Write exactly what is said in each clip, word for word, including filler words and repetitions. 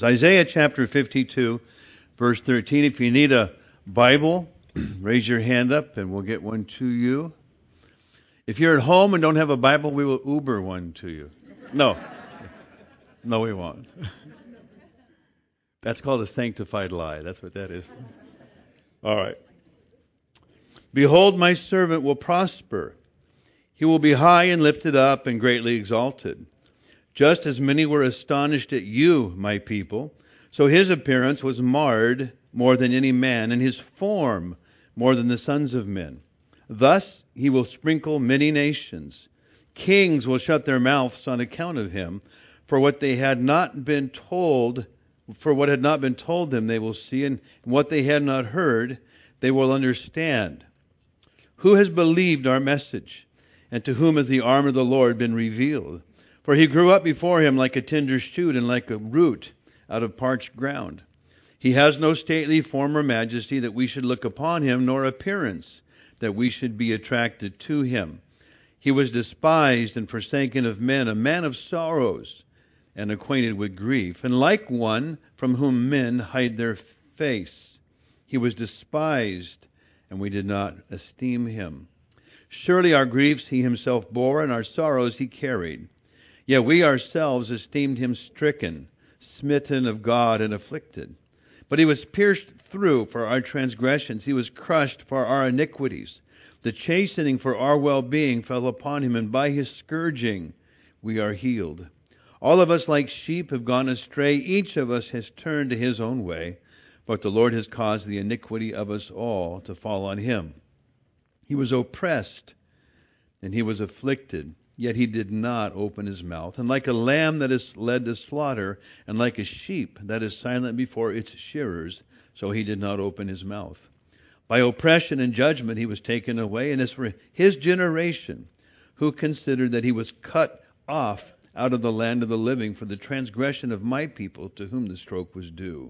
It's Isaiah chapter fifty-two, verse thirteen. If you need a Bible, raise your hand up and we'll get one to you. If you're at home and don't have a Bible, we will Uber one to you. No. No, we won't. That's called a sanctified lie. That's what that is. All right. Behold, my servant will prosper. He will be high and lifted up and greatly exalted. Just as many were astonished at you, my people, so his appearance was marred more than any man, and his form more than the sons of men. Thus he will sprinkle many nations. Kings will shut their mouths on account of him, for what they had not been told, for what had not been told them they will see, and what they had not heard they will understand. Who has believed our message, and to whom has the arm of the Lord been revealed? For he grew up before him like a tender shoot and like a root out of parched ground. He has no stately form or majesty that we should look upon him, nor appearance that we should be attracted to him. He was despised and forsaken of men, a man of sorrows and acquainted with grief, and like one from whom men hide their face. He was despised, and we did not esteem him. Surely our griefs he himself bore, and our sorrows he carried. Yet we ourselves esteemed him stricken, smitten of God, and afflicted. But he was pierced through for our transgressions. He was crushed for our iniquities. The chastening for our well-being fell upon him, and by his scourging we are healed. All of us like sheep have gone astray. Each of us has turned to his own way. But the Lord has caused the iniquity of us all to fall on him. He was oppressed, and he was afflicted. Yet he did not open his mouth. And like a lamb that is led to slaughter, and like a sheep that is silent before its shearers, so he did not open his mouth. By oppression and judgment he was taken away. And as for his generation, who considered that he was cut off out of the land of the living for the transgression of my people, to whom the stroke was due.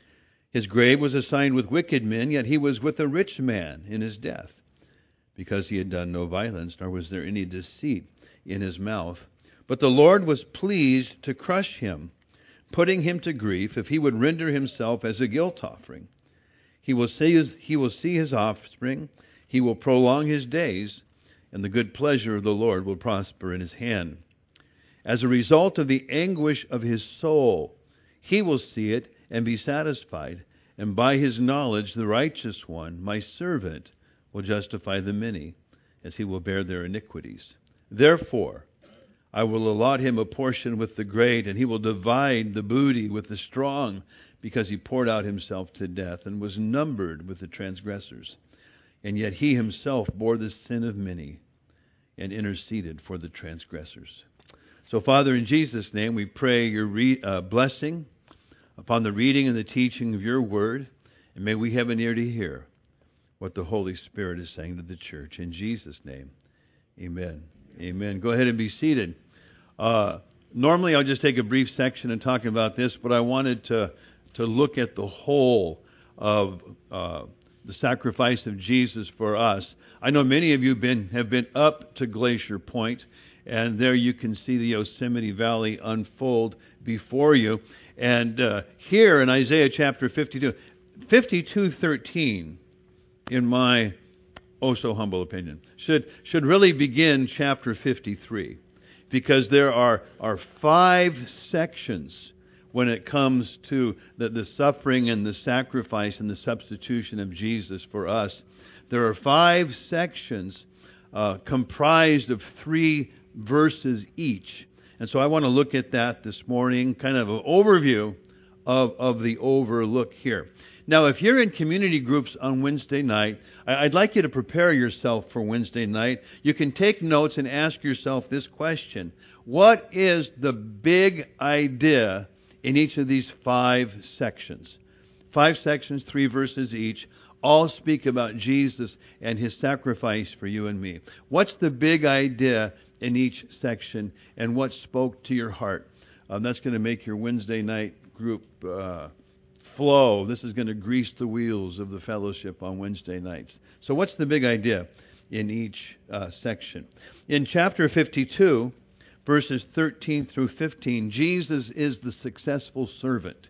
His grave was assigned with wicked men, yet he was with a rich man in his death, because he had done no violence, nor was there any deceit in his mouth. But the Lord was pleased to crush him, putting him to grief, if he would render himself as a guilt offering. He will see his, he will see his offspring, he will prolong his days, and the good pleasure of the Lord will prosper in his hand. As a result of the anguish of his soul, he will see it and be satisfied, and by his knowledge the righteous one, my servant, will justify the many, as he will bear their iniquities. Therefore, I will allot him a portion with the great, and he will divide the booty with the strong, because he poured out himself to death and was numbered with the transgressors. And yet he himself bore the sin of many and interceded for the transgressors. So, Father, in Jesus' name, we pray your re- uh, blessing upon the reading and the teaching of your word, and may we have an ear to hear what the Holy Spirit is saying to the church. In Jesus' name, amen. Amen. Go ahead and be seated. Uh, normally, I'll just take a brief section and talk about this, but I wanted to to look at the whole of uh, the sacrifice of Jesus for us. I know many of you been have been up to Glacier Point, and there you can see the Yosemite Valley unfold before you. And uh, here in Isaiah chapter fifty-two, fifty-two thirteen, in my oh so humble opinion, should should really begin chapter fifty-three, because there are are five sections when it comes to the, the suffering and the sacrifice and the substitution of Jesus for us. There are five sections uh, comprised of three verses each. And so I want to look at that this morning, kind of an overview of, of the overlook here. Now, if you're in community groups on Wednesday night, I'd like you to prepare yourself for Wednesday night. You can take notes and ask yourself this question: what is the big idea in each of these five sections? Five sections, three verses each, all speak about Jesus and his sacrifice for you and me. What's the big idea in each section, and what spoke to your heart? Um, that's going to make your Wednesday night group uh, flow. This is going to grease the wheels of the fellowship on Wednesday nights. So what's the big idea in each uh, section? In chapter fifty-two, verses thirteen through fifteen, Jesus is the successful servant.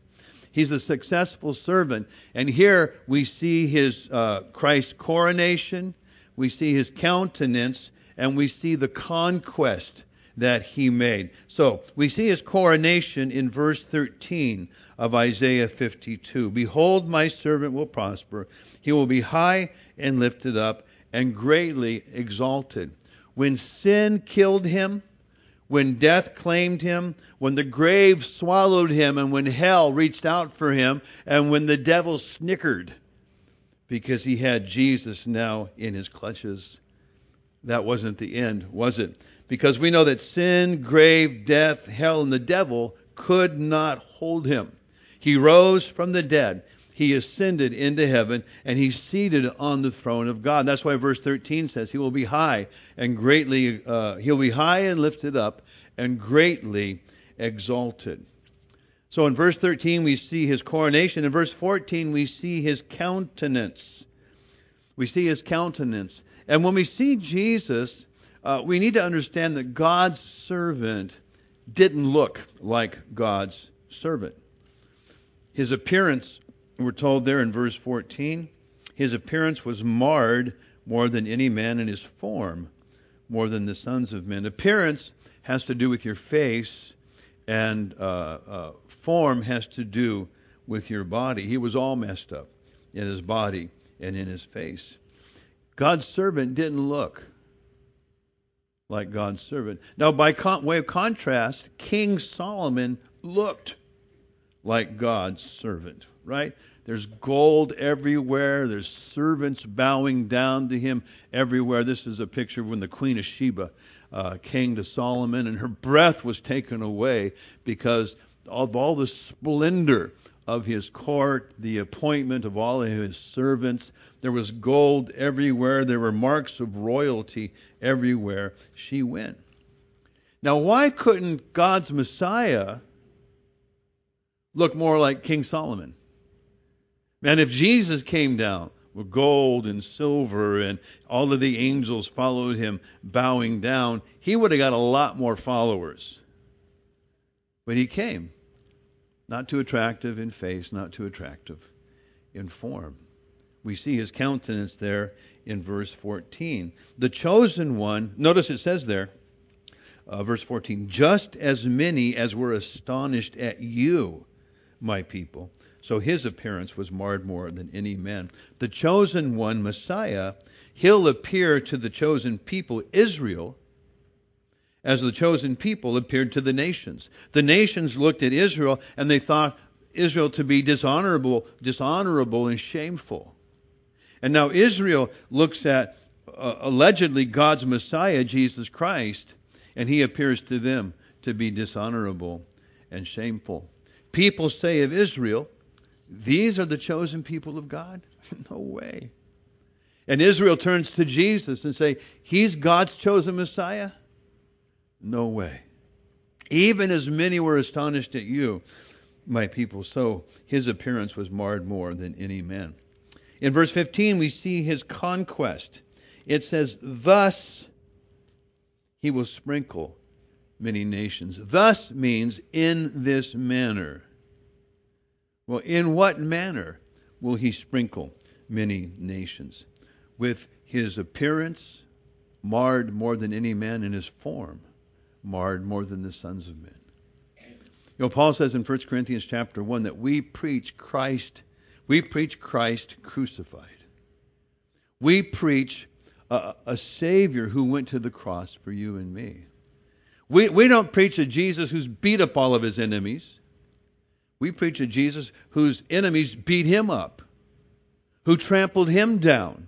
He's a successful servant. And here we see his uh, Christ's coronation, we see his countenance, and we see the conquest that he made. So we see his coronation in verse thirteen of Isaiah fifty-two. Behold, my servant will prosper. He will be high and lifted up and greatly exalted. When sin killed him, when death claimed him, when the grave swallowed him, and when hell reached out for him, and when the devil snickered because he had Jesus now in his clutches, that wasn't the end, was it? Because we know that sin, grave, death, hell, and the devil could not hold him. He rose from the dead. He ascended into heaven, and he's seated on the throne of God. That's why verse thirteen says he will be high and greatly, uh, he'll be high and lifted up and greatly exalted. So in verse thirteen we see his coronation. In verse fourteen we see his countenance. We see his countenance. And when we see Jesus, uh, we need to understand that God's servant didn't look like God's servant. His appearance, we're told there in verse fourteen, his appearance was marred more than any man, in his form more than the sons of men. Appearance has to do with your face, and uh, uh, form has to do with your body. He was all messed up in his body and in his face. God's servant didn't look like God's servant. Now, by con- way of contrast, King Solomon looked like God's servant, right? There's gold everywhere. There's servants bowing down to him everywhere. This is a picture of when the Queen of Sheba uh, came to Solomon, and her breath was taken away because of all the splendor of his court, the appointment of all of his servants. There was gold everywhere. There were marks of royalty everywhere she went. Now, why couldn't God's Messiah look more like King Solomon? And if Jesus came down with gold and silver and all of the angels followed him bowing down, he would have got a lot more followers. But he came. Not too attractive in face, not too attractive in form. We see his countenance there in verse fourteen. The chosen one, notice it says there, uh, verse fourteen, just as many as were astonished at you, my people. So his appearance was marred more than any man. The chosen one, Messiah, he'll appear to the chosen people, Israel, as the chosen people appeared to the nations. The nations looked at Israel and they thought Israel to be dishonorable, dishonorable and shameful. And now Israel looks at uh, allegedly God's Messiah, Jesus Christ, and he appears to them to be dishonorable and shameful. People say of Israel, these are the chosen people of God? No way. And Israel turns to Jesus and say, he's God's chosen Messiah? No way. Even as many were astonished at you, my people, so his appearance was marred more than any man. In verse fifteen, we see his conquest. It says, thus he will sprinkle many nations. Thus means in this manner. Well, in what manner will he sprinkle many nations? With his appearance marred more than any man, in his form marred more than the sons of men. You know, Paul says in First Corinthians chapter one that we preach Christ, we preach Christ crucified. We preach a, a Savior who went to the cross for you and me. We, we don't preach a Jesus who's beat up all of his enemies. We preach a Jesus whose enemies beat him up, who trampled him down.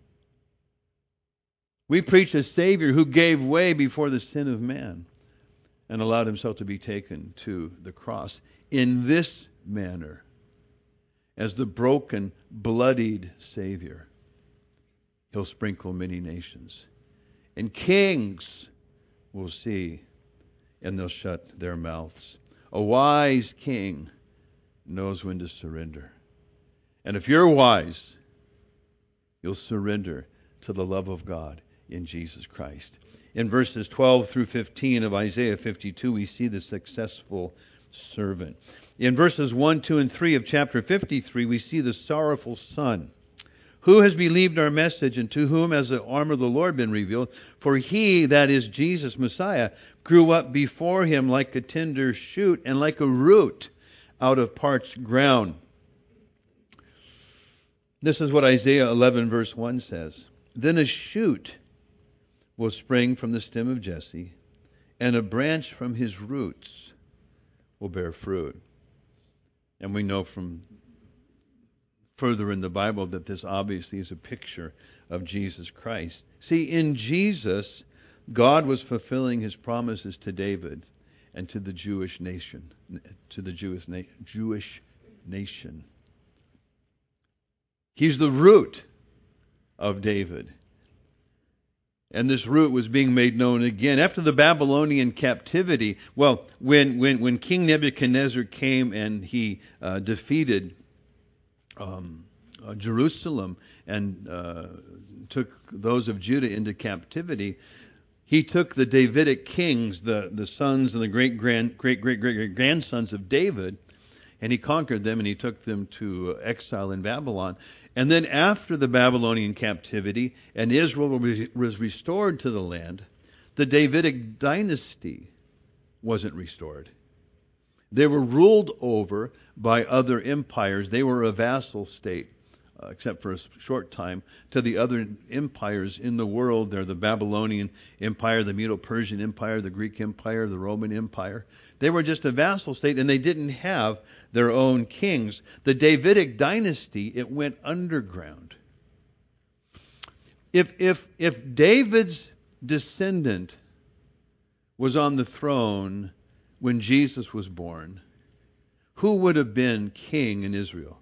We preach a Savior who gave way before the sin of man and allowed himself to be taken to the cross. In this manner, as the broken, bloodied Savior, he'll sprinkle many nations. And kings will see, and they'll shut their mouths. A wise king knows when to surrender. And if you're wise, you'll surrender to the love of God in Jesus Christ. In verses twelve through fifteen of Isaiah fifty-two, we see the successful servant. In verses one, two, and three of chapter fifty-three, we see the sorrowful son. Who has believed our message, and to whom has the arm of the Lord been revealed? For he, that is Jesus, Messiah, grew up before him like a tender shoot and like a root out of parched ground. This is what Isaiah eleven verse one says. Then a shoot will spring from the stem of Jesse, and a branch from his roots will bear fruit. And we know from further in the Bible that this obviously is a picture of Jesus Christ. See, in Jesus, God was fulfilling his promises to David and to the Jewish nation, to the Jewish, na- Jewish nation. He's the root of David. And this root was being made known again. After the Babylonian captivity, well, when, when, when King Nebuchadnezzar came and he uh, defeated um, uh, Jerusalem and uh, took those of Judah into captivity, he took the Davidic kings, the, the sons and the great grand great great great great grandsons of David, and he conquered them and he took them to exile in Babylon. And then after the Babylonian captivity and Israel was restored to the land, the Davidic dynasty wasn't restored. They were ruled over by other empires. They were a vassal state, uh, except for a short time, to the other empires in the world. They're the Babylonian Empire, the Medo-Persian Empire, the Greek Empire, the Roman Empire. They were just a vassal state, and they didn't have their own kings. The Davidic dynasty, it went underground. If if if David's descendant was on the throne when Jesus was born, who would have been king in Israel?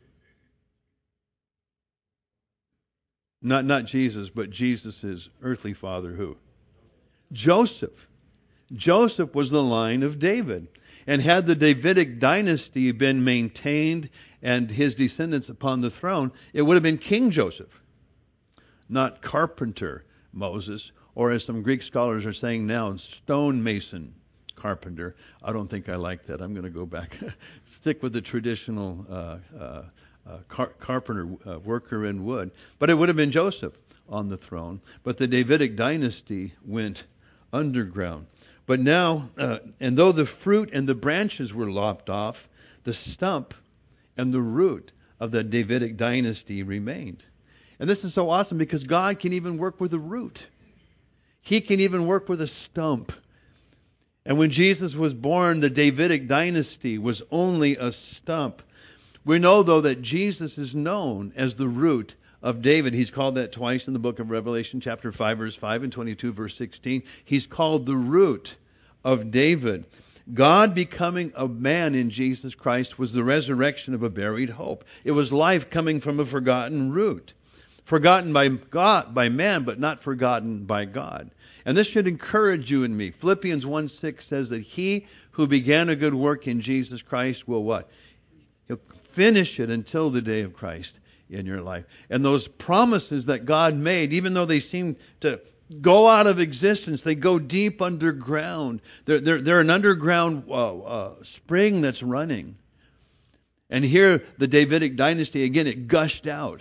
Not not Jesus, but Jesus' earthly father, who? Joseph. Joseph was the line of David. And had the Davidic dynasty been maintained and his descendants upon the throne, it would have been King Joseph, not carpenter Moses, or as some Greek scholars are saying now, stonemason carpenter. I don't think I like that. I'm going to go back. Stick with the traditional uh, uh, uh, car- carpenter uh, worker in wood. But it would have been Joseph on the throne. But the Davidic dynasty went underground. But now, uh, and though the fruit and the branches were lopped off, the stump and the root of the Davidic dynasty remained. And this is so awesome because God can even work with a root. He can even work with a stump. And when Jesus was born, the Davidic dynasty was only a stump. We know, though, that Jesus is known as the root of David. He's called that twice in the book of Revelation, chapter five, verse five, and twenty-two, verse sixteen. He's called the root of David. God becoming a man in Jesus Christ was the resurrection of a buried hope. It was life coming from a forgotten root. Forgotten by God, by man, but not forgotten by God. And this should encourage you and me. Philippians one six says that he who began a good work in Jesus Christ will what? He'll finish it until the day of Christ in your life. And those promises that God made, even though they seem to go out of existence, they go deep underground. They're, they're, they're an underground uh, uh, spring that's running. And here, the Davidic dynasty, again, it gushed out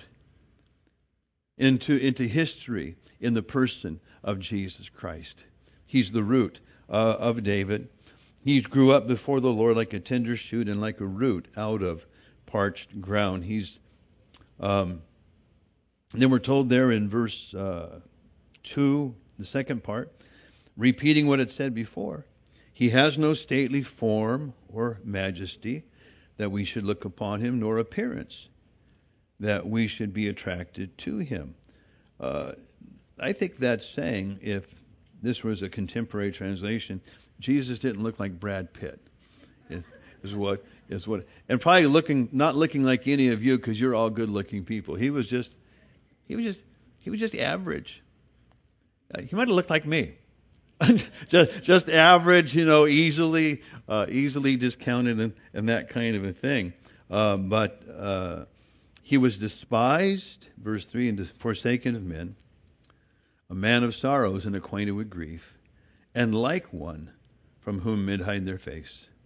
into, into history in the person of Jesus Christ. He's the root uh, of David. He grew up before the Lord like a tender shoot and like a root out of parched ground. He's um, then we're told there in verse uh, two, the second part, repeating what it said before. He has no stately form or majesty that we should look upon him, nor appearance that we should be attracted to him. Uh, I think that's saying, if this was a contemporary translation, Jesus didn't look like Brad Pitt. Is, is what is what, and probably looking not looking like any of you because you're all good-looking people. He was just, he was just, he was just average. Uh, he might have looked like me, just just average, you know, easily uh, easily discounted and, and that kind of a thing. Uh, but uh, he was despised, verse three, and forsaken of men, a man of sorrows and acquainted with grief, and like one from whom men hide their face.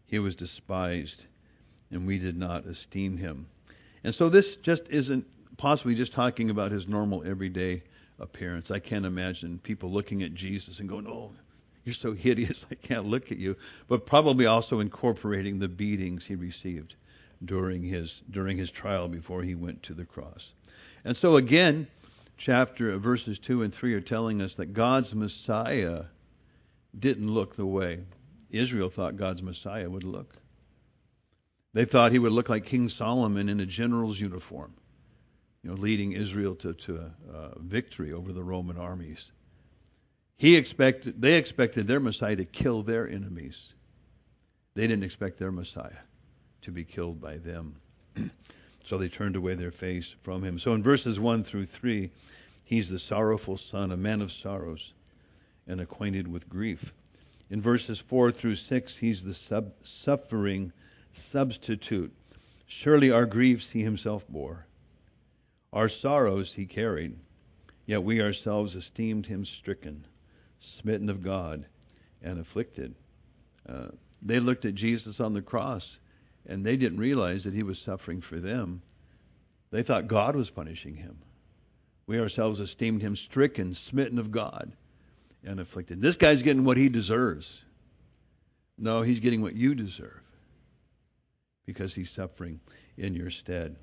He was despised, and we did not esteem him. And so this just isn't possibly just talking about his normal everyday appearance. I can't imagine people looking at Jesus and going, "Oh, you're so hideous, I can't look at you." But probably also incorporating the beatings he received during his during his trial before he went to the cross. And so again, chapter verses two and three are telling us that God's Messiah didn't look the way Israel thought God's Messiah would look. They thought he would look like King Solomon in a general's uniform, you know, leading Israel to, to uh, victory over the Roman armies. He expected, they expected their Messiah to kill their enemies. They didn't expect their Messiah to be killed by them. So they turned away their face from him. So in verses one through three, he's the sorrowful son, a man of sorrows, and acquainted with grief. In verses four through six, he's the sub- suffering substitute. Surely our griefs he himself bore. Our sorrows he carried. Yet we ourselves esteemed him stricken, smitten of God, and afflicted. Uh, they looked at Jesus on the cross, and they didn't realize that he was suffering for them. They thought God was punishing him. We ourselves esteemed him stricken, smitten of God, and afflicted. This guy's getting what he deserves. No, he's getting what you deserve, because he's suffering in your stead.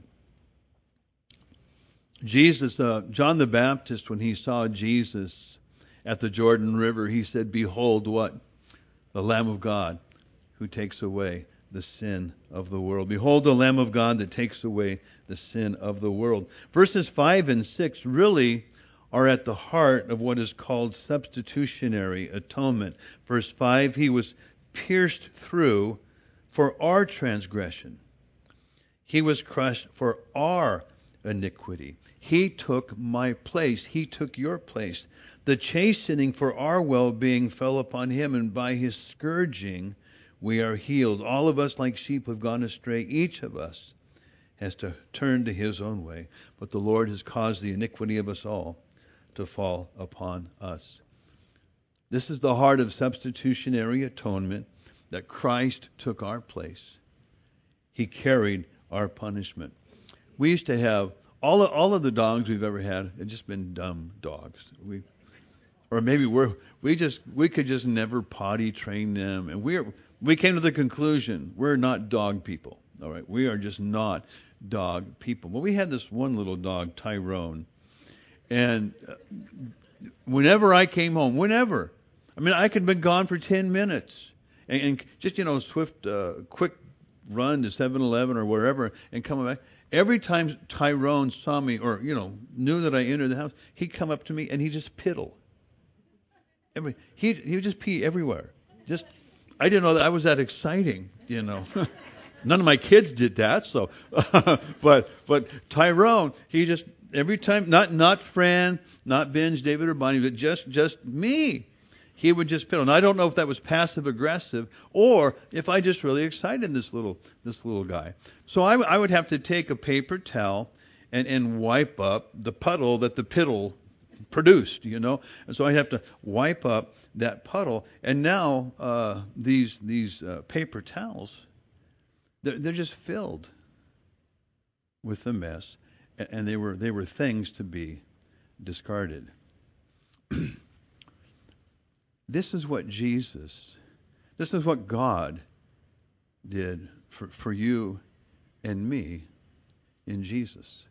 Jesus, uh, John the Baptist, when he saw Jesus at the Jordan River, he said, "Behold what? The Lamb of God who takes away the sin of the world. Behold the Lamb of God that takes away the sin of the world." Verses five and six really are at the heart of what is called substitutionary atonement. Verse five, he was pierced through for our transgression. He was crushed for our iniquity. He took my place. He took your place. The chastening for our well-being fell upon him, and by his scourging we are healed. All of us like sheep have gone astray. Each of us has to turn to his own way. But the Lord has caused the iniquity of us all to fall upon us. This is the heart of substitutionary atonement, that Christ took our place. He carried our punishment. We used to have all of, all of the dogs we've ever had have just been dumb dogs. We, or maybe we're we just we could just never potty train them, and we we came to the conclusion we're not dog people. All right, we are just not dog people. Well, we had this one little dog, Tyrone, and whenever I came home, whenever, I mean, I could have been gone for ten minutes, and, and just you know, swift, uh, quick run to seven eleven or wherever, and come back. Every time Tyrone saw me, or you know, knew that I entered the house, he'd come up to me and he'd just piddle. Every, he he would just pee everywhere. Just, I didn't know that I was that exciting, you know. None of my kids did that, so. but but Tyrone, he just every time, not not Fran, not Benj, David, or Bonnie, but just just me. He would just piddle. And I don't know if that was passive aggressive or if I just really excited this little this little guy. So I, I would have to take a paper towel and, and wipe up the puddle that the piddle produced, you know. And so I have to wipe up that puddle. And now uh, these these uh, paper towels, they're, they're just filled with the mess, and they were they were things to be discarded. This is what Jesus, this is what God did for, for you and me in Jesus.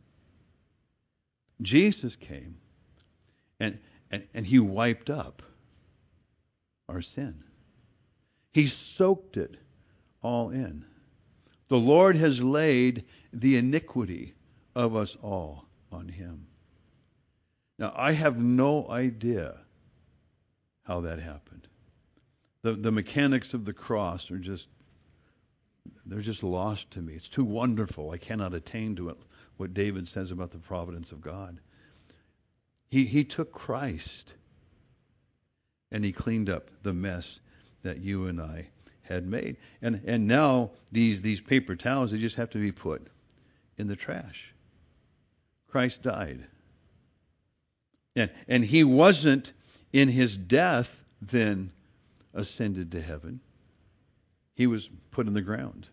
Jesus came and, and, and he wiped up our sin. He soaked it all in. The Lord has laid the iniquity of us all on him. Now, I have no idea how that happened. The the mechanics of the cross are just, they're just lost to me. It's too wonderful. I cannot attain to it. What David says about the providence of God. He he took Christ and he cleaned up the mess that you and I had made. And and now these these paper towels, they just have to be put in the trash. Christ died. And and he wasn't in his death then ascended to heaven. He was put in the ground.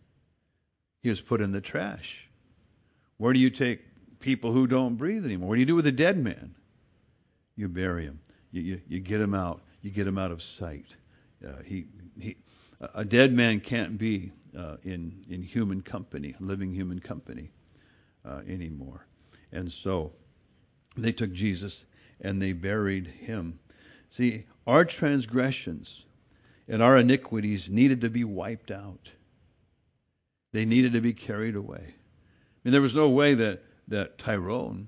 He was put in the trash. Where do you take people who don't breathe anymore? What do you do with a dead man? You bury him. You, you, you get him out. You get him out of sight. Uh, he, he, a dead man can't be uh, in, in human company, living human company uh, anymore. And so they took Jesus and they buried him. See, our transgressions and our iniquities needed to be wiped out. They needed to be carried away. I mean, there was no way that, that Tyrone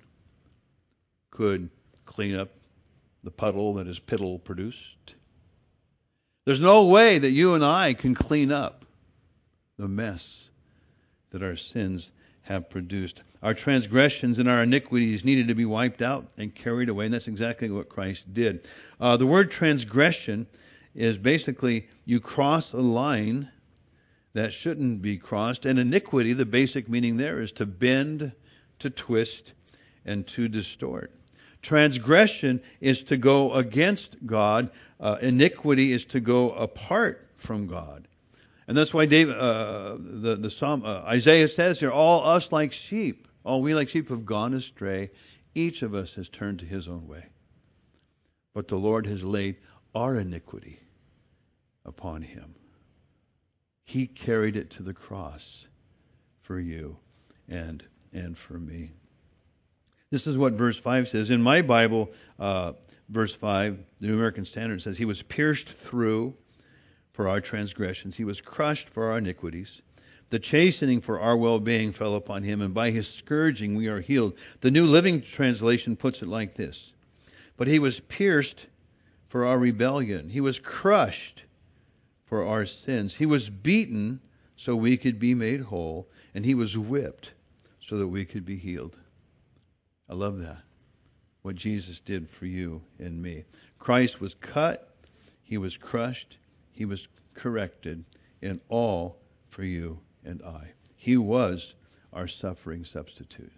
could clean up the puddle that his piddle produced. There's no way that you and I can clean up the mess that our sins have produced. Our transgressions and our iniquities needed to be wiped out and carried away, and that's exactly what Christ did. Uh, the word transgression is basically you cross a line that shouldn't be crossed, and iniquity, the basic meaning there is to bend, to twist, and to distort. Transgression is to go against God. Uh, iniquity is to go apart from God. And that's why David, uh, the, the Psalm, uh, Isaiah says here, all us like sheep, all we like sheep have gone astray. Each of us has turned to his own way. But the Lord has laid our iniquity upon him. He carried it to the cross for you and, and for me. This is what verse five says. In my Bible, uh, verse five, the New American Standard says, he was pierced through for our transgressions. He was crushed for our iniquities. The chastening for our well-being fell upon him, and by his scourging we are healed. The New Living Translation puts it like this. But he was pierced for our rebellion. He was crushed for our sins. He was beaten so we could be made whole, and he was whipped so that we could be healed. I love that. What Jesus did for you and me. Christ was cut, he was crushed, he was corrected, and all for you and I. He was our suffering substitute.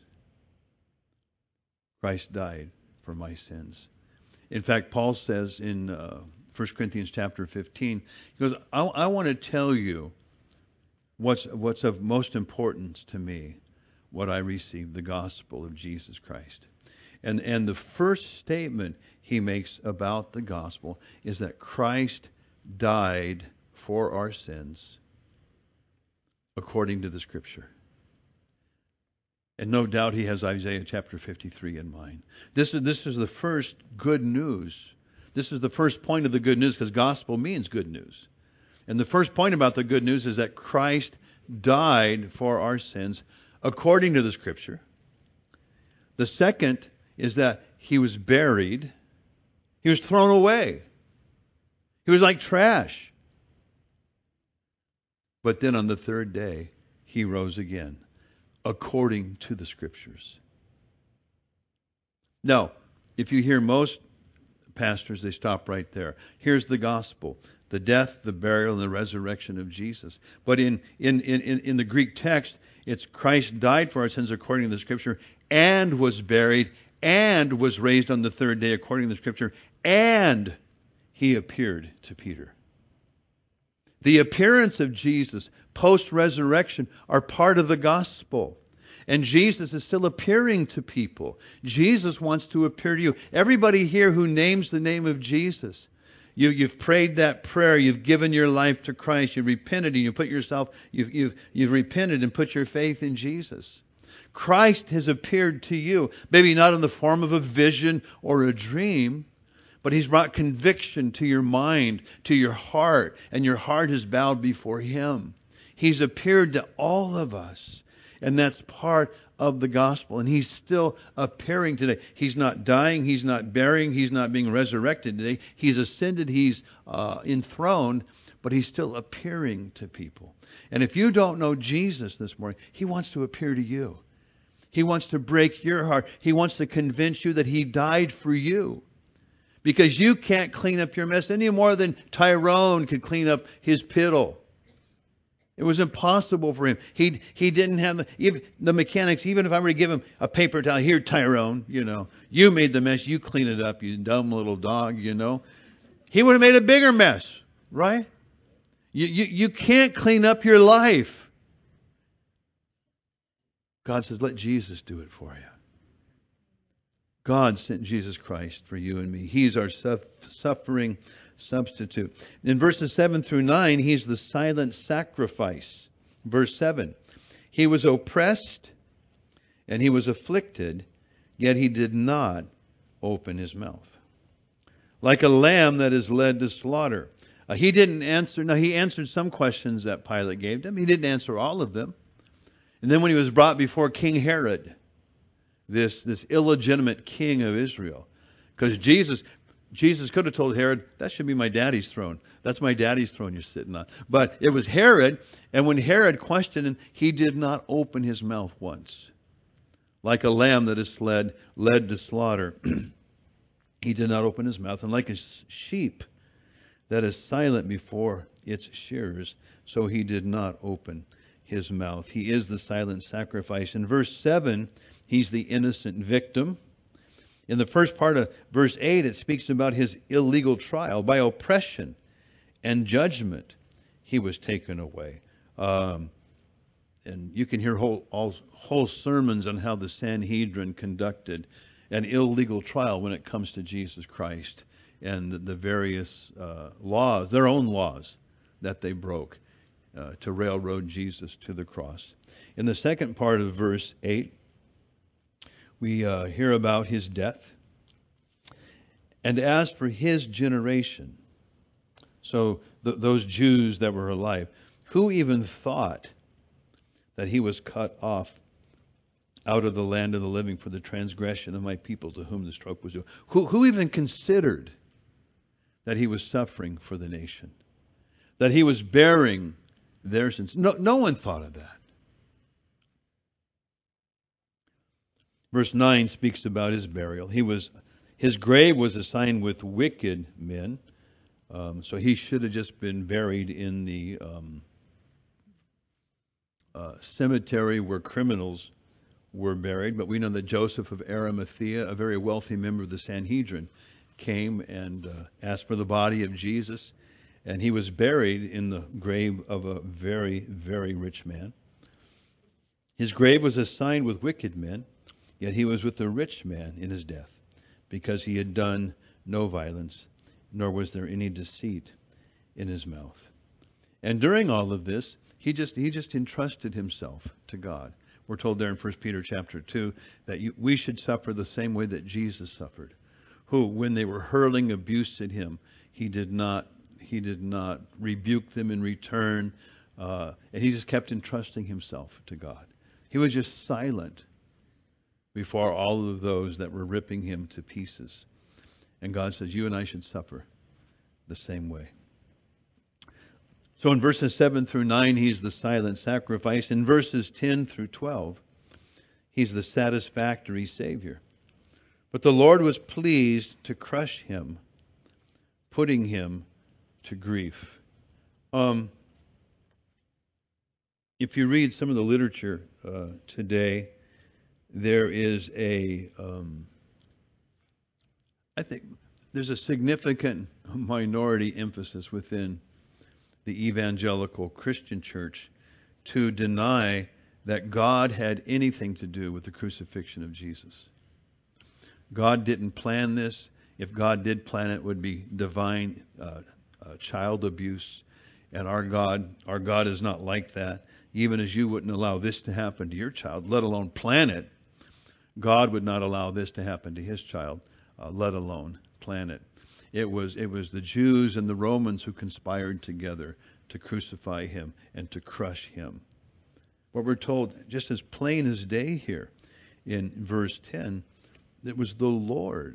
Christ died for my sins. In fact, Paul says in uh, First Corinthians chapter fifteen, he goes, I, I want to tell you what's what's of most importance to me, what I received, the gospel of Jesus Christ. And and the first statement he makes about the gospel is that Christ died for our sins according to the Scripture. And no doubt he has Isaiah chapter fifty-three in mind. This is, this is the first good news. This is the first point of the good news, because gospel means good news. And the first point about the good news is that Christ died for our sins according to the Scripture. The second is that he was buried. He was thrown away. He was like trash. But then on the third day, he rose again, according to the Scriptures. Now, if you hear most pastors, they stop right there. Here's the gospel: the death, the burial, and the resurrection of Jesus. But in, in, in, in the Greek text, it's Christ died for our sins according to the Scripture, and was buried, and was raised on the third day according to the Scripture, and he appeared to Peter. The appearance of Jesus post-resurrection are part of the gospel. And Jesus is still appearing to people. Jesus wants to appear to you. Everybody here who names the name of Jesus, you, you've prayed that prayer, you've given your life to Christ, you've repented and you put yourself, you've, you've, you've repented and put your faith in Jesus. Christ has appeared to you, maybe not in the form of a vision or a dream, but he's brought conviction to your mind, to your heart, and your heart has bowed before him. He's appeared to all of us, and that's part of the gospel. And he's still appearing today. He's not dying, he's not burying, he's not being resurrected today. He's ascended, he's uh, enthroned, but he's still appearing to people. And if you don't know Jesus this morning, he wants to appear to you. He wants to break your heart. He wants to convince you that he died for you. Because you can't clean up your mess any more than Tyrone could clean up his piddle. It was impossible for him. He he didn't have the, even the mechanics. Even if I were to give him a paper towel, here, Tyrone, you know, you made the mess. You clean it up, you dumb little dog, you know. He would have made a bigger mess, right? You, you, you can't clean up your life. God says, let Jesus do it for you. God sent Jesus Christ for you and me. He's our suffering substitute. In verses seven through nine, he's the silent sacrifice. Verse seven, he was oppressed and he was afflicted, yet he did not open his mouth. Like a lamb that is led to slaughter. Uh, he didn't answer. Now, he answered some questions that Pilate gave him. He didn't answer all of them. And then when he was brought before King Herod, this, this illegitimate king of Israel, because Jesus, Jesus could have told Herod, that should be my daddy's throne. That's my daddy's throne you're sitting on. But it was Herod, and when Herod questioned him, he did not open his mouth once. Like a lamb that is led, led to slaughter, he did not open his mouth. And like a sheep that is silent before its shearers, so he did not open his mouth. He is the silent sacrifice. In verse seven, he's the innocent victim. In the first part of verse eight, it speaks about his illegal trial. By oppression and judgment, he was taken away. Um, and you can hear whole, all, whole sermons on how the Sanhedrin conducted an illegal trial when it comes to Jesus Christ and the, the various uh, laws, their own laws, that they broke uh, to railroad Jesus to the cross. In the second part of verse eight, we uh, hear about his death. And as for his generation, so th- those Jews that were alive, who even thought that he was cut off out of the land of the living for the transgression of my people to whom the stroke was due? Who, who even considered that he was suffering for the nation? That he was bearing their sins? No, no one thought of that. Verse nine speaks about his burial. He was, his grave was assigned with wicked men, um, so he should have just been buried in the um, uh, cemetery where criminals were buried. But we know that Joseph of Arimathea, a very wealthy member of the Sanhedrin, came and uh, asked for the body of Jesus, and he was buried in the grave of a very, very rich man. His grave was assigned with wicked men, yet he was with the rich man in his death, because he had done no violence, nor was there any deceit in his mouth. And during all of this, he just he just entrusted himself to God. We're told there in First Peter chapter two that you, we should suffer the same way that Jesus suffered, who, when they were hurling abuse at him, he did not he did not rebuke them in return, uh, and he just kept entrusting himself to God. He was just silent before all of those that were ripping him to pieces. And God says, you and I should suffer the same way. So in verses seven through nine, he's the silent sacrifice. In verses ten through twelve, he's the satisfactory Savior. But the Lord was pleased to crush him, putting him to grief. Um, if you read some of the literature uh, today, there is a, um, I think, there's a significant minority emphasis within the evangelical Christian church to deny that God had anything to do with the crucifixion of Jesus. God didn't plan this. If God did plan it, it would be divine uh, uh, child abuse. And our God, our God is not like that. Even as you wouldn't allow this to happen to your child, let alone plan it, God would not allow this to happen to his child, uh, let alone plan it. It was it was the Jews and the Romans who conspired together to crucify him and to crush him. What we're told, just as plain as day here in verse ten, it was the Lord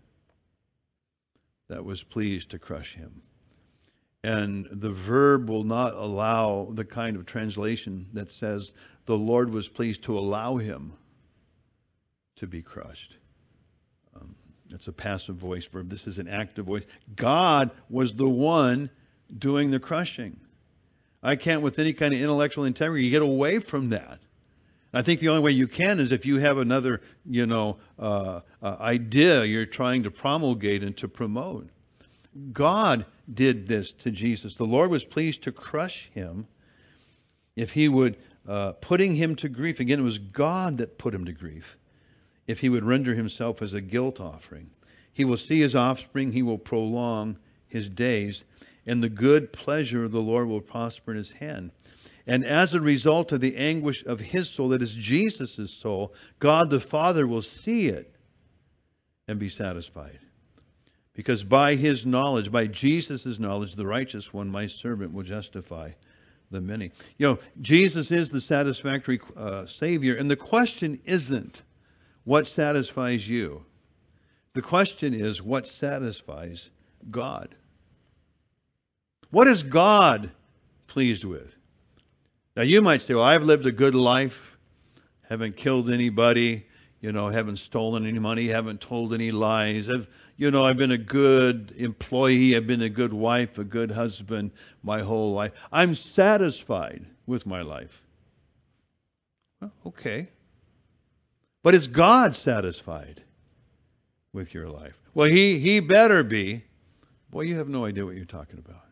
that was pleased to crush him. And the verb will not allow the kind of translation that says the Lord was pleased to allow him to be crushed. Um, it's a passive voice verb. This is an active voice. God was the one doing the crushing. I can't, with any kind of intellectual integrity, get away from that. I think the only way you can is if you have another, you know, uh, uh, idea you're trying to promulgate and to promote. God did this to Jesus. The Lord was pleased to crush him if he would, uh, putting him to grief. Again, it was God that put him to grief. If he would render himself as a guilt offering. He will see his offspring. He will prolong his days. And the good pleasure of the Lord will prosper in his hand. And as a result of the anguish of his soul, that is Jesus' soul, God the Father will see it and be satisfied. Because by his knowledge, by Jesus' knowledge, the righteous one, my servant, will justify the many. You know, Jesus is the satisfactory uh, Savior. And the question isn't what satisfies you. The question is what satisfies God. What is God pleased with? Now you might say, well, I've lived a good life, haven't killed anybody, you know, haven't stolen any money, haven't told any lies. I've, you know, I've been a good employee, I've been a good wife, a good husband my whole life. I'm satisfied with my life. Well, okay. But is God satisfied with your life? Well, he, he better be. Boy, you have no idea what you're talking about.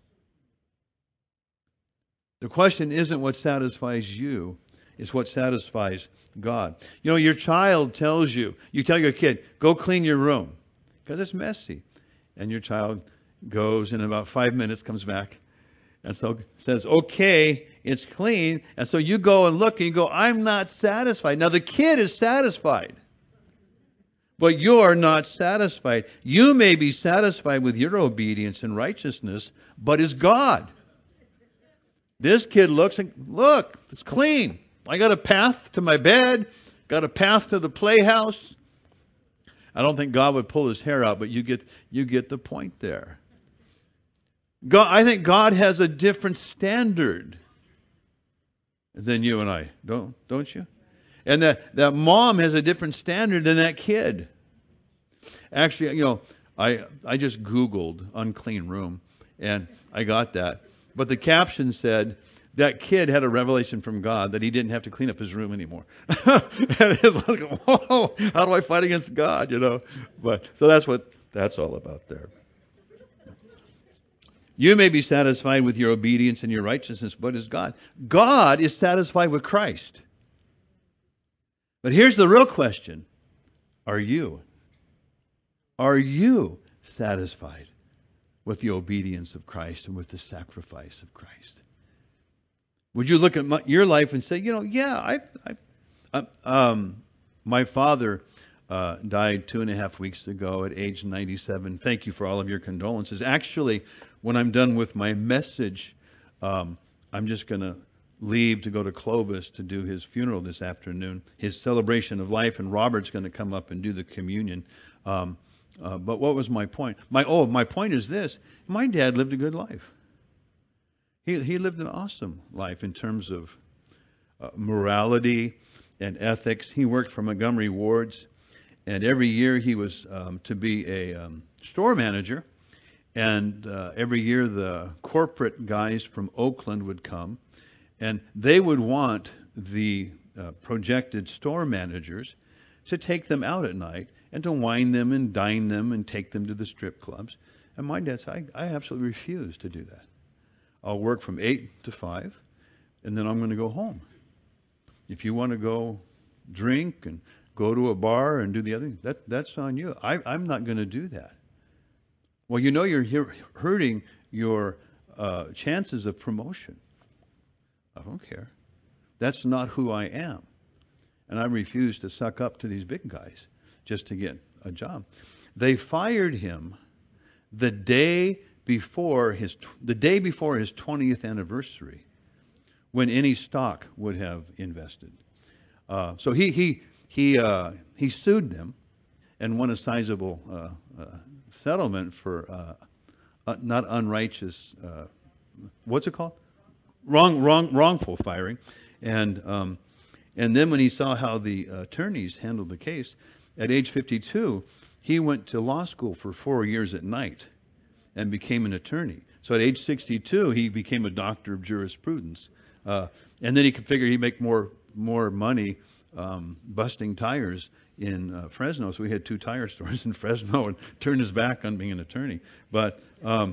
The question isn't what satisfies you, it's what satisfies God. You know, your child tells you, you tell your kid, go clean your room, because it's messy. And your child goes, and in about five minutes comes back, and so says, okay, it's clean. And so you go and look, and you go, I'm not satisfied. Now, the kid is satisfied, but you're not satisfied. You may be satisfied with your obedience and righteousness, but is God? This kid looks and, look, it's clean. I got a path to my bed, got a path to the playhouse. I don't think God would pull his hair out, but you get you get the point there. God, I think God has a different standard than you and I, don't don't you? And that, that mom has a different standard than that kid. Actually, you know, I I just Googled unclean room, and I got that. But the caption said, that kid had a revelation from God that he didn't have to clean up his room anymore. And it's like, whoa, how do I fight against God, you know? But so that's what that's all about there. You may be satisfied with your obedience and your righteousness, but is God? God is satisfied with Christ. But here's the real question. Are you? Are you satisfied with the obedience of Christ and with the sacrifice of Christ? Would you look at my, your life and say, you know, yeah, I, I, um, my father uh, died two and a half weeks ago at age ninety-seven. Thank you for all of your condolences. Actually, when I'm done with my message, um, I'm just going to leave to go to Clovis to do his funeral this afternoon, his celebration of life, and Robert's going to come up and do the communion. Um, Uh, but what was my point? My oh, my point is this: my dad lived a good life. He he lived an awesome life in terms of uh, morality and ethics. He worked for Montgomery Wards, and every year he was um, to be a um, store manager. And uh, every year the corporate guys from Oakland would come, and they would want the uh, projected store managers to take them out at night and to wine them and dine them and take them to the strip clubs. And my dad said, I, I absolutely refuse to do that. I'll work from eight to five, and then I'm going to go home. If you want to go drink and go to a bar and do the other thing, that, that's on you. I, I'm not going to do that. Well, you know you're here hurting your uh, chances of promotion. I don't care. That's not who I am. And I refuse to suck up to these big guys just to get a job. They fired him the day before his the day before his twentieth anniversary, when any stock would have invested. Uh, so he he he uh, he sued them and won a sizable uh, uh, settlement for uh, uh, not unrighteous. Uh, what's it called? Wrong wrong wrongful firing, and. Um, And then when he saw how the attorneys handled the case, at age fifty-two, he went to law school for four years at night and became an attorney. So at age sixty-two, he became a doctor of jurisprudence. Uh, and then he could figure he'd make more more money um, busting tires in uh, Fresno. So he had two tire stores in Fresno and turned his back on being an attorney. But um,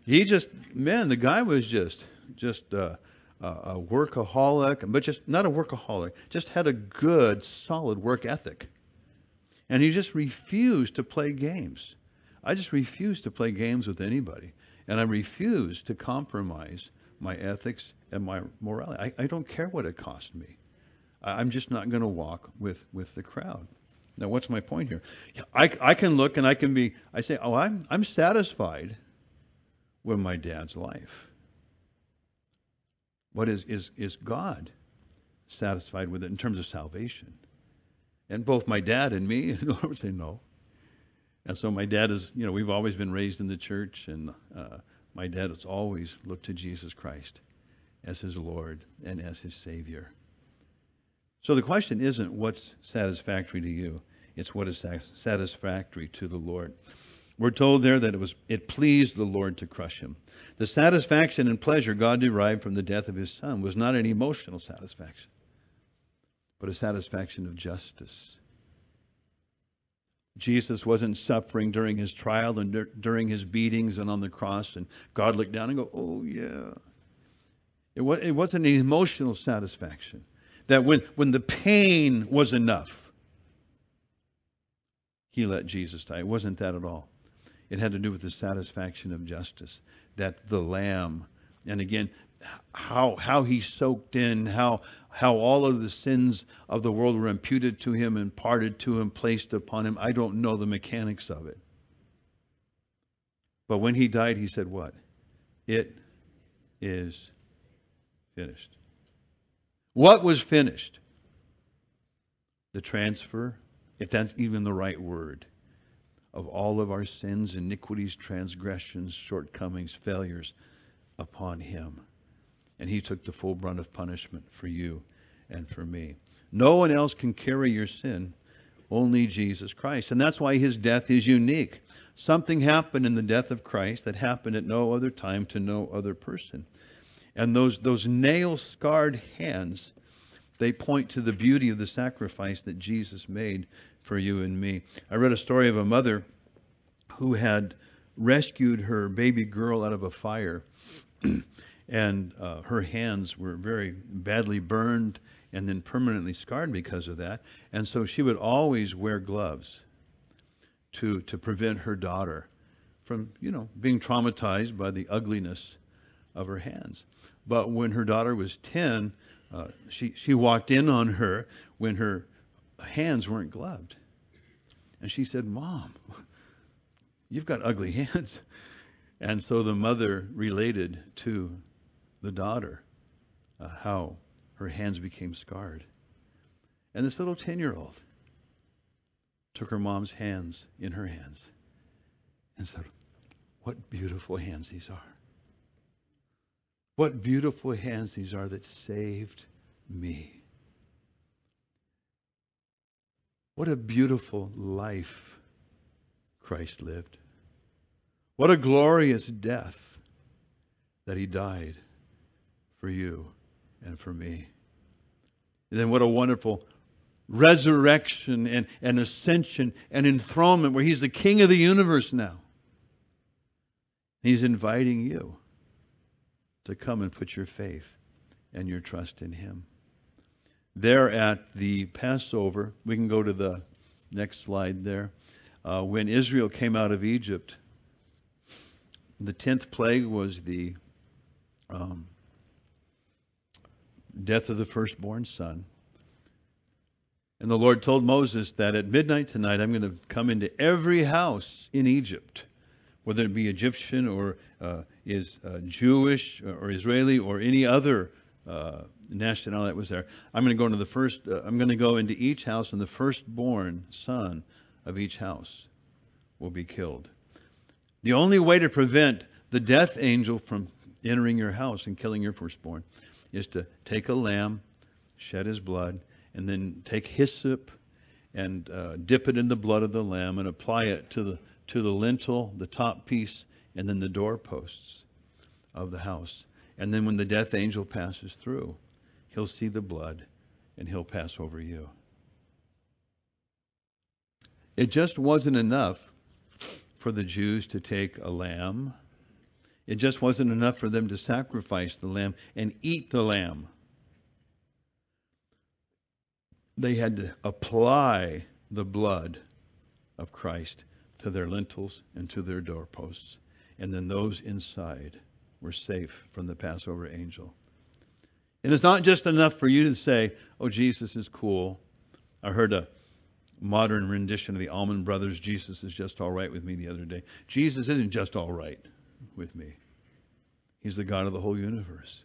He just, man, the guy was just, just uh, a workaholic, but just not a workaholic, just had a good, solid work ethic. And he just refused to play games. I just refuse to play games with anybody. And I refuse to compromise my ethics and my morality. I, I don't care what it cost me. I, I'm just not going to walk with, with the crowd. Now, what's my point here? I, I can look and I can be, I say, oh, I'm, I'm satisfied with my dad's life. What is, is, is God satisfied with it in terms of salvation? And both my dad and me, the Lord would say no. And so my dad is, you know, we've always been raised in the church, and uh, my dad has always looked to Jesus Christ as his Lord and as his Savior. So the question isn't what's satisfactory to you, it's what is satisfactory to the Lord. We're told there that it was it pleased the Lord to crush him. The satisfaction and pleasure God derived from the death of his son was not an emotional satisfaction, but a satisfaction of justice. Jesus wasn't suffering during his trial and dur- during his beatings and on the cross, and God looked down and go, oh yeah. It, was, it wasn't an emotional satisfaction. That when, when the pain was enough, he let Jesus die. It wasn't that at all. It had to do with the satisfaction of justice. That the Lamb, and again, how how he soaked in, how how all of the sins of the world were imputed to him, imparted to him, placed upon him. I don't know the mechanics of it. But when he died, he said what? It is finished. What was finished? The transfer, if that's even the right word, of all of our sins, iniquities, transgressions, shortcomings, failures upon him. And he took the full brunt of punishment for you and for me. No one else can carry your sin, only Jesus Christ. And that's why his death is unique. Something happened in the death of Christ that happened at no other time to no other person. And those, those nail-scarred hands, they point to the beauty of the sacrifice that Jesus made for you and me. I read a story of a mother who had rescued her baby girl out of a fire. And uh, her hands were very badly burned and then permanently scarred because of that. And so she would always wear gloves to to prevent her daughter from, you know, being traumatized by the ugliness of her hands. But when her daughter was ten, uh, she, she walked in on her when her hands weren't gloved. And she said, Mom, you've got ugly hands. And so the mother related to the daughter uh, how her hands became scarred. And this little ten-year-old took her mom's hands in her hands and said, what beautiful hands these are. What beautiful hands these are that saved me. What a beautiful life Christ lived. What a glorious death that he died for you and for me. And then what a wonderful resurrection and, and ascension and enthronement where he's the king of the universe now. He's inviting you to come and put your faith and your trust in him. There at the Passover, we can go to the next slide there. Uh, when Israel came out of Egypt, the tenth plague was the um, death of the firstborn son. And the Lord told Moses that at midnight tonight I'm going to come into every house in Egypt, whether it be Egyptian or uh, is uh, Jewish or Israeli or any other uh, nationality that was there. I'm going to go into the first. Uh, I'm going to go into each house, and the firstborn son of each house will be killed. The only way to prevent the death angel from entering your house and killing your firstborn is to take a lamb, shed his blood, and then take hyssop and uh, dip it in the blood of the lamb and apply it to the to the lintel, the top piece, and then the doorposts of the house. And then when the death angel passes through, he'll see the blood and he'll pass over you. It just wasn't enough for the Jews to take a lamb It just wasn't enough for them to sacrifice the lamb and eat the lamb. They had to apply the blood of Christ to their lintels and to their doorposts. And then those inside were safe from the Passover angel. And it's not just enough for you to say, oh, Jesus is cool. I heard a modern rendition of the Allman Brothers, Jesus is just all right with me, the other day. Jesus isn't just all right with me. He's the God of the whole universe.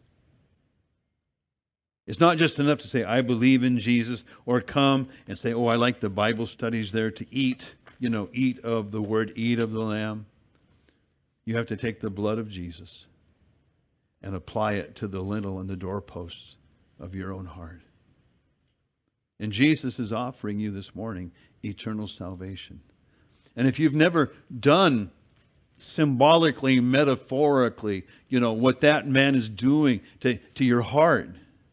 It's not just enough to say, I believe in Jesus, or come and say, oh, I like the Bible studies there to eat, you know, eat of the word, eat of the lamb. You have to take the blood of Jesus and apply it to the lintel and the doorposts of your own heart. And Jesus is offering you this morning eternal salvation. And if you've never done symbolically, metaphorically, you know, what that man is doing to, to your heart,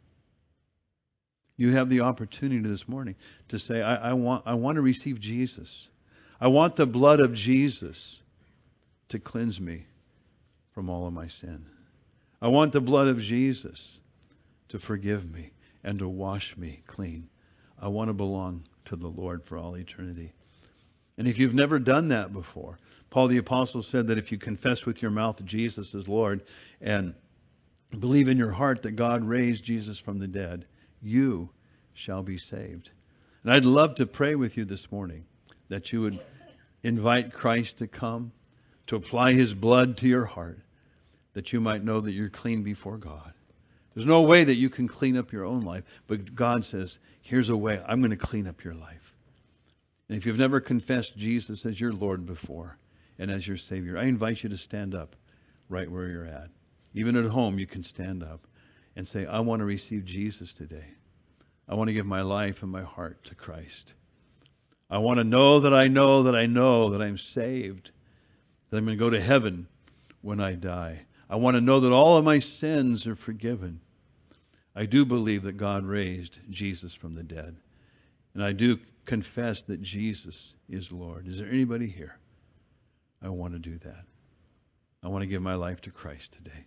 you have the opportunity this morning to say, I, I want I want to receive Jesus. I want the blood of Jesus to cleanse me from all of my sin. I want the blood of Jesus to forgive me and to wash me clean. I want to belong to the Lord for all eternity. And if you've never done that before, Paul the Apostle said that if you confess with your mouth Jesus is Lord and believe in your heart that God raised Jesus from the dead, you shall be saved. And I'd love to pray with you this morning that you would invite Christ to come, to apply His blood to your heart, that you might know that you're clean before God. There's no way that you can clean up your own life, but God says, here's a way. I'm going to clean up your life. And if you've never confessed Jesus as your Lord before and as your Savior, I invite you to stand up right where you're at. Even at home, you can stand up and say, I want to receive Jesus today. I want to give my life and my heart to Christ. I want to know that I know that I know that I'm saved, that I'm going to go to heaven when I die. I want to know that all of my sins are forgiven. I do believe that God raised Jesus from the dead. And I do confess that Jesus is Lord. Is there anybody here? I want to do that. I want to give my life to Christ today.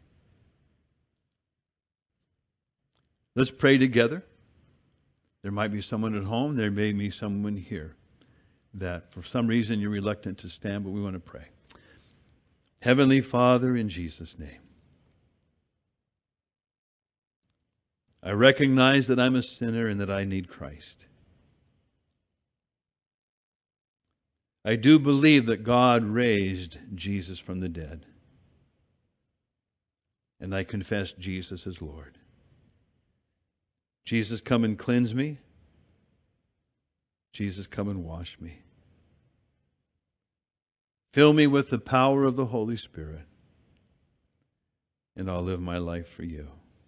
Let's pray together. There might be someone at home. There may be someone here that for some reason you're reluctant to stand, but we want to pray. Heavenly Father, in Jesus' name, I recognize that I'm a sinner and that I need Christ. I do believe that God raised Jesus from the dead. And I confess Jesus as Lord. Jesus, come and cleanse me. Jesus, come and wash me. Fill me with the power of the Holy Spirit, and I'll live my life for you.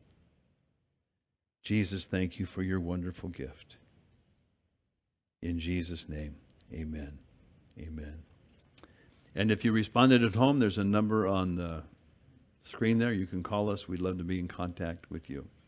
Jesus, thank you for your wonderful gift. In Jesus' name, amen. Amen. And if you responded at home, there's a number on the screen there. You can call us. We'd love to be in contact with you.